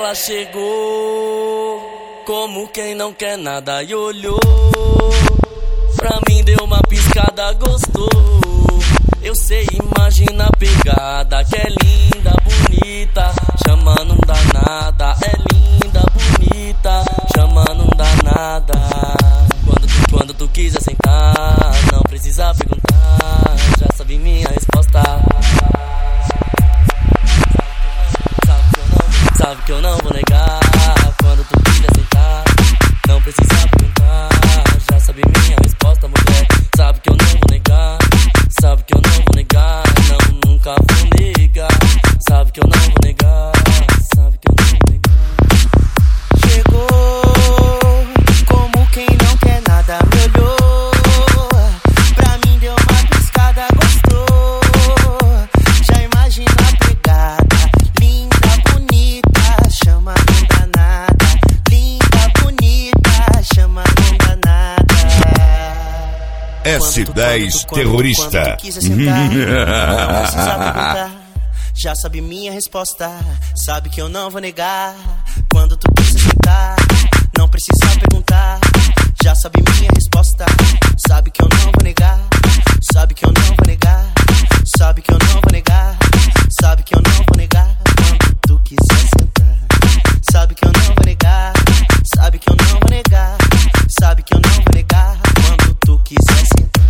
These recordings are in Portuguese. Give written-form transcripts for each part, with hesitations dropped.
Ela chegou como quem não quer nada e olhou pra mim, deu uma piscada, gostou. Eu sei, imagina a pegada, que é linda, bonita, chama não dá nada. É linda, bonita, chama não dá nada. Quando tu quiser sentar, não precisa perguntar, já sabe minha resposta. Sabe que eu não vou negar. Quando tu quiser sentar, não precisa perguntar, já sabe minha resposta, mulher. Sabe que eu não vou negar. Sabe que eu não vou negar. Não, nunca vou negar. Sabe que eu não vou negar. Sabe que eu não vou negar. Chegou como quem não quer nada, me olhou pra mim, deu uma piscada, gostou. Já imagina a pegada, linda, bonita, chama não dá nada. Linda, bonita, chama não dá nada. S10 Terrorista. Quando tu quiser sentar, não precisa perguntar, já sabe minha resposta. Sabe que eu não vou negar. Quando tu quiser sentar, não precisa perguntar, já sabe minha resposta. Sabe que eu não vou negar. Sabe que eu não vou negar. Sabe que eu não vou negar. Sabe que eu não vou negar. Quando tu quiser sentar, sabe que eu não vou negar. Sabe que eu não vou negar. Sabe que eu não vou negar. Quando tu quiser sentar.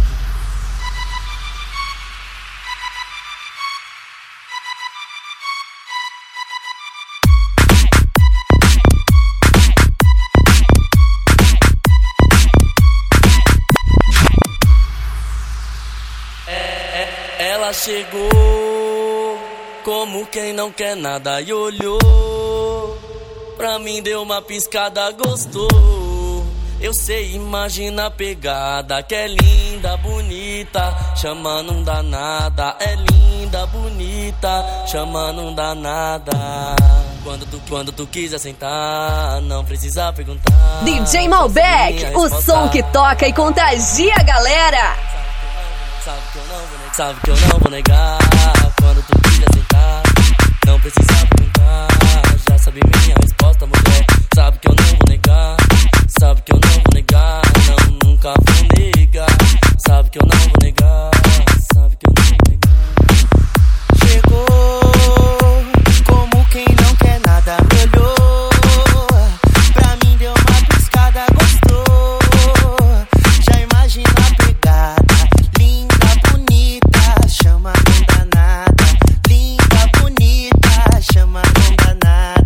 Ela chegou como quem não quer nada e olhou pra mim, deu uma piscada, gostou. Eu sei, imagina a pegada, que é linda, bonita, chama não dá nada. É linda, bonita, chama não dá nada. Quando tu quiser sentar, não precisa perguntar. DJ Malbec, o som que toca e contagia a galera. Sabe que eu não vou negar. Quando tu quiser sentar, não precisa perguntar, já sabe minha resposta, mulher. Sabe que eu não vou negar. Sabe que eu não vou negar. Não, nunca vou negar. Sabe que eu não vou negar. Sabe que eu não vou negar. Chegou como quem não quer nada, me olhou pra mim, deu uma piscada, gostou. Já imagina a pegada, linda, bonita, chama não dá nada. Linda, bonita, chama não dá nada.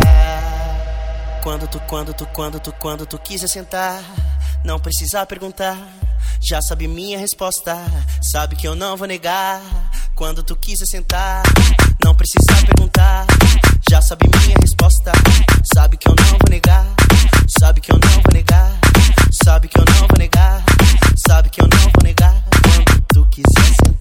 Quando tu quiser sentar, não precisa perguntar, já sabe minha resposta. Sabe que eu não vou negar. Quando tu quiser sentar, não precisa perguntar, já sabe minha resposta. Sabe que eu não vou negar. Sabe que eu não vou negar. Sabe que eu não vou negar. Sabe que eu não vou negar. Quando tu quiser sentar.